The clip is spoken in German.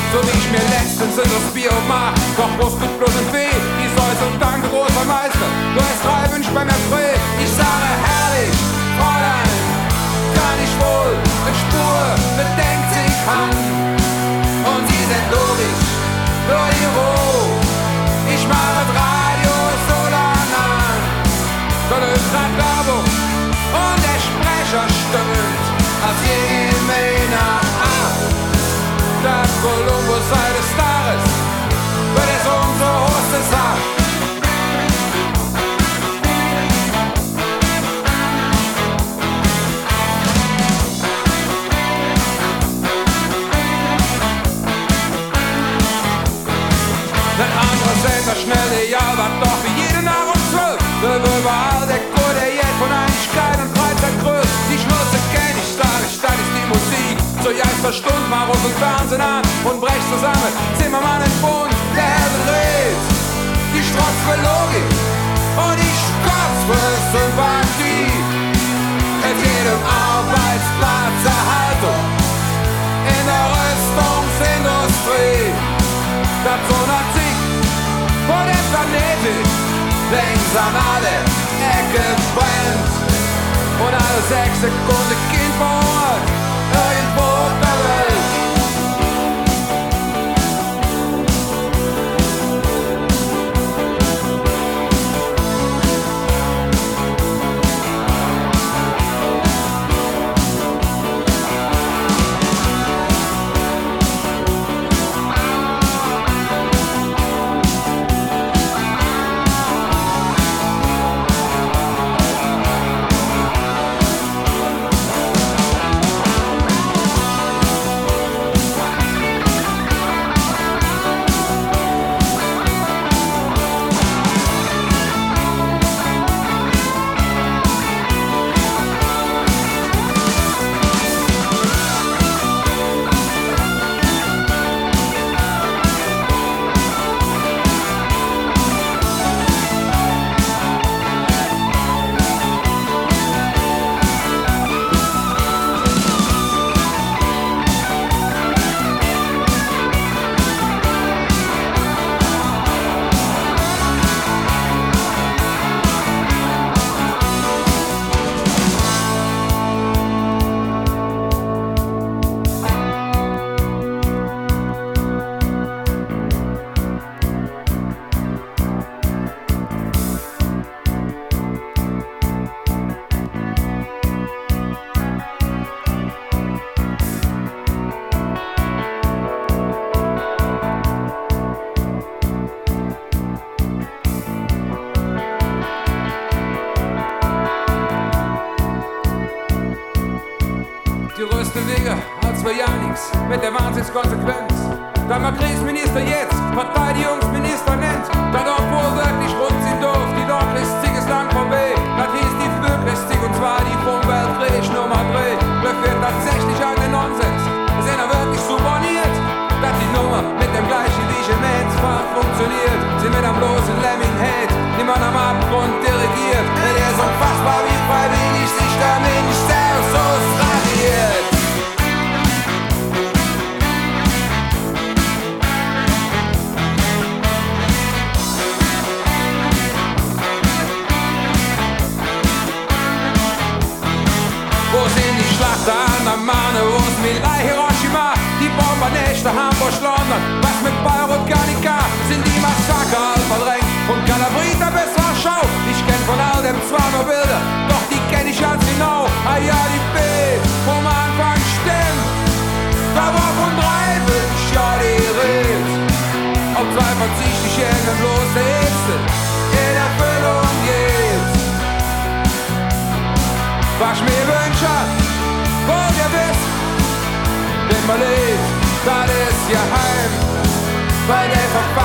so wie ich mir letztens in das Bier mach. Doch bloß mit bloß und weh, die Säuse und danke, großer Meister. Du hast 3 Wünsche bei mir frei. Ich sage herrlich, Fräulein, kann ich wohl eine Spur bedenkt sich an. Und sie sind logisch, nur die Ruhe. Ich mache das Radio so lang an. Da läuft grad Werbung und der Sprecher stöhnt, als je mehr das Kolumbus sei des Staares, wird es unsere Hoste sagt. Ein anderer Sender, schnelle Jahr, war doch wie jede Nahrung 12. Überall der Kur, der Jet von Einigkeit und Freizeit größt. Die Schnurze kenn ich, sag ich, das ist die Musik. So jeder Stund mal Ruf und Fernsehen an und brech zusammen. Zimmermann im Bund, der Herr dreht. Die Strotz für Logik und die Strotz für Sympathie. Auf jedem Arbeitsplatz Erhaltung in der Rüstungsindustrie. Das so Nazi, wo der Planet längs an alle Ecken brennt. Und alle 6 Sekunden Kind vor Ort, irgendwo auf der Welt. Mit der Wahnsinnskonsequenz. Da man Kriegsminister jetzt Verteidigungsminister nennt, dann auch wohl wirklich rund sind doof, die Nordlistzig ist lang vorbei. Das hieß die Fluglistzig und zwar die vom Weltkrieg Nummer 3. Das wird tatsächlich ein Nonsens. Es ist ja wirklich supponiert, dass die Nummer mit dem gleichen Regimentsfach funktioniert. Sie mit einem bloßen Lemming hält, die man am Abgrund dirigiert. Denn er ist unfassbar, wie freiwillig sich der Mensch selbst radiert. Mane, wo es Milai, Hiroshima, die Bombernächte, Hamburg, London, was mit Beirut, Guernica, sind die Massaker verdrängt und Calabrita bis Warschau. Ich kenn von all dem zwar nur Bilder, doch die kenn ich ganz genau. Ah ja, die Bild vom Anfang stimmt, da war von 3 Wünsch, ja die Rede. Ob 2 verzichtig bloß der Hitze in Erfüllung geht. Was mir wünsche, wollt ihr wisst, den man lebt, das ist ja heim, bei der